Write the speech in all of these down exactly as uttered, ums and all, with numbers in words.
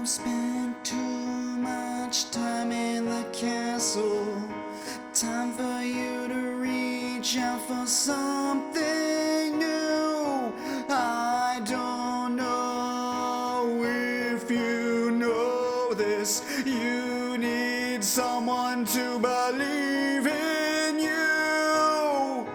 You've spent too much time in the castle. Time for you to reach out for something new. I don't know if you know this. You need someone to believe in you.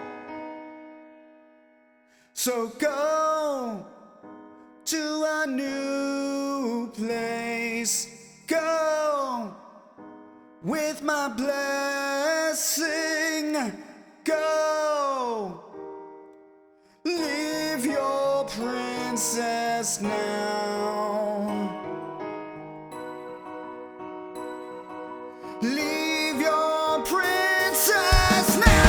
So go to a new place. Go with my blessing. Go, leave your princess now. Leave your princess now.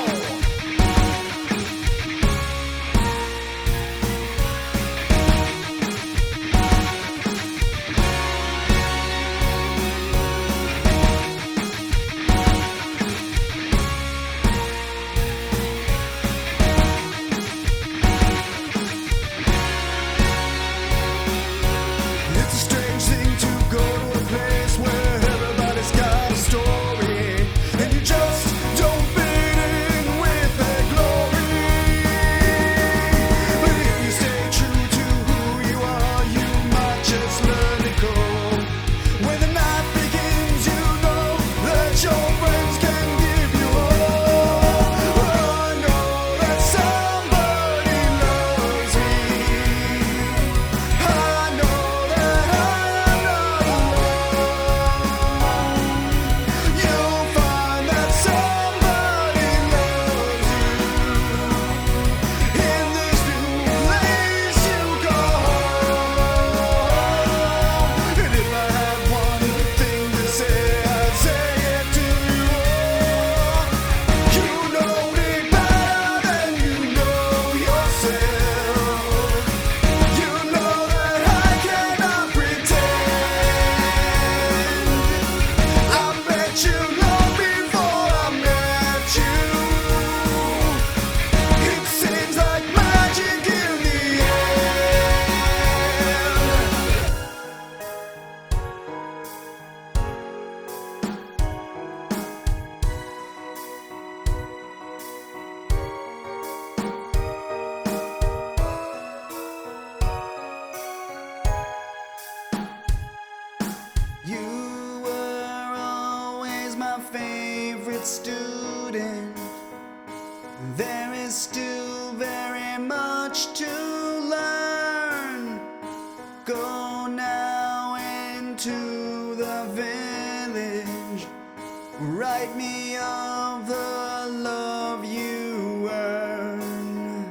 You were always my favorite student. There is still very much to learn. Go now into the village. Write me of the love you earn.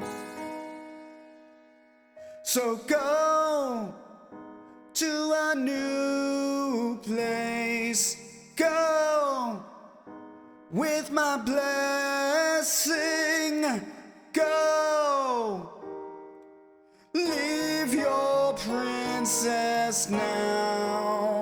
So go to a new place. Go with my blessing. Go, leave your princess now.